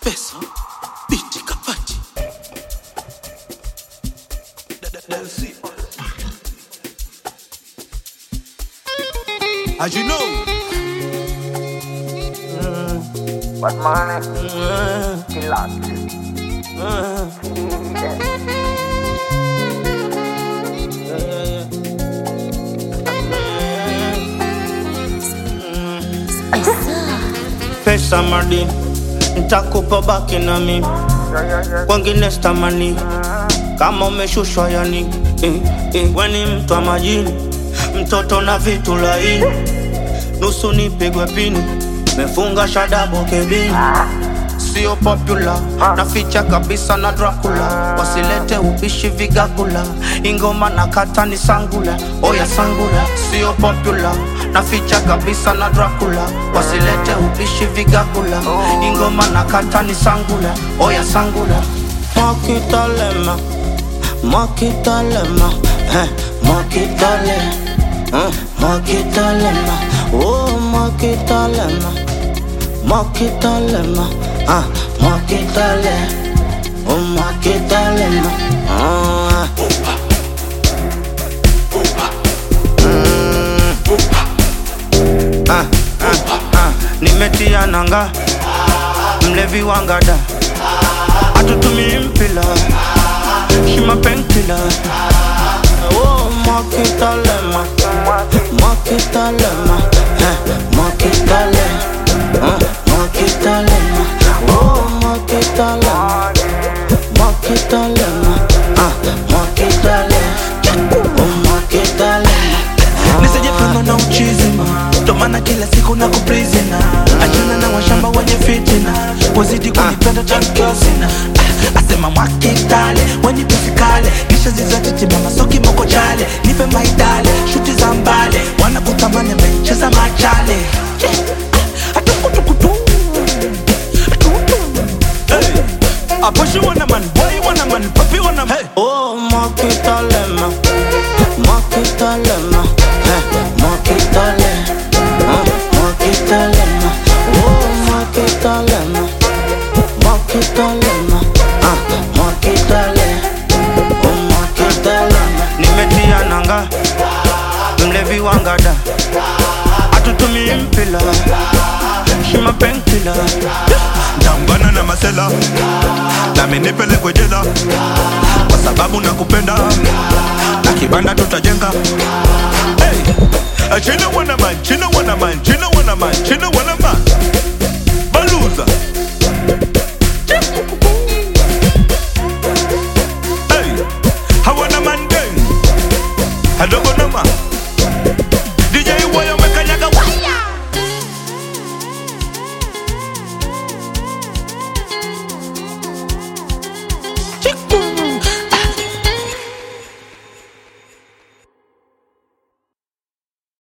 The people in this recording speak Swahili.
pesa, biti kapati. As you know, what money? Kill us. Pesa madini, nitakupa baki na mimi. Wengine stamani, kama umeshushwa yani. Weni mtu wa majini, mtoto na vitu laini. Nusu nipigwe pini, mefunga shadabo kebini. Sio popular, naficha kabisa na Dracula. Wasilete ubishi vigagula, ingoma na kata ni sangula. Oya sangula, sio popular, naficha kabisa na Dracula. Wasilete ubishi vigagula, ingoma na kata ni sangula. Oya sangula. Makitalema, makitalema, makitale, makitalema, oh makitalema, makitalema, makitale, oh makitalema, nimetia nanga, mlevi wangada, atutumi mpila, shima penkila. Oh makitalema, makitalema, makitale, makitalema. Oh makitalema, makitalema, makitale, oh makitalema. nisijepanga na uchizima, tomana kila siku na kuprizina. Achana na washamba wenye fitina, wazidi kunipenda chankosina. Asema mwakitale, wenye pisikale, kisha zizatiti mama soki moko chale. Nipe maidale, shuti za mbale, wanakutamani mecheza machale. Aposhi wana man, boy wana man, papi wana man. Oh makitalema, makitalema, makitale, makitalema. Oh makitalema, makitalema, makitale, oh makitalema. Nimetia nanga, mlevi wangada, atutumi mpila, shima penkila. Ndambana na masela, nami nipelekwe jela, kwa sababu nakupenda, na kibanda tutajenga. Hey, China wana man, China wana man, China wana man, China wana man.